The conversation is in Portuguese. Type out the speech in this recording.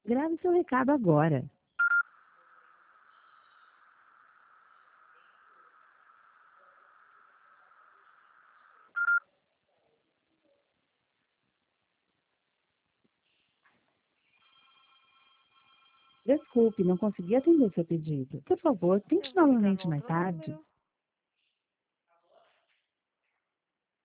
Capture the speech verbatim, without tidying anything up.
Grave seu recado agora. Desculpe, não consegui atender seu pedido. Por favor, tente Eu vou ligar no novamente mais outro tarde. número.